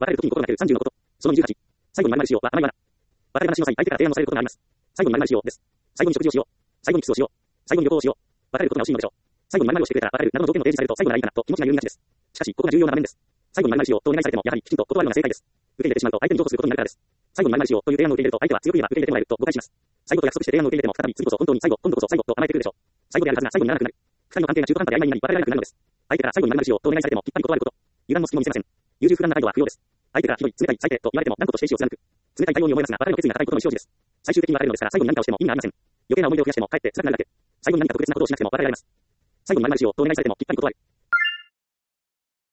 別れるときに心がける30のこと。その28。最後に〇〇しようは甘い罠。別れ話の際、相手から提案をされることがあります。最後に〇〇しようです。最後に食事をしよう。最後にキスをしよう。最後に旅行をしよう。別れることが惜しいのでしょう。最後に〇〇をしてくれたら別れるなどの条件を提示されると最後ならいいかなと気持ちが揺るぎがちです。しかし、ここが重要な場面です。最後に〇〇しようとお願いされても、やはりきちんと断るのが正解です。受け入れてしまうと相手に譲歩することになるからです。最後に〇〇しようという提案を受け入れると相手は強く言えば受け入れてもらえると誤解します。最後と約束して提案を受け入れても再び次こそ本当に最後、今度こそ最後と甘えてくるでしょう。最後であるはずが最後にならなくなる。二人の関係が中途半端で曖昧になり別れられなくなるのです。相手から最後に〇〇しようとお願いされてもきっぱり断ること。油断も隙も見せません。優柔不断な態度は不要です。相手からひどい、冷たい、最低と言われても断固として意志を貫く。冷たい対応に思いますが、別れの決意が固いことの意思表示です。最終的に別れるのですから、最後に何かをしても意味がありません。余計な思い出を増やしても、かえって辛くなるだけ。最後に何か特別なことをしなくても別れられます。最後に〇〇しようとお願いされてもきっぱり断る。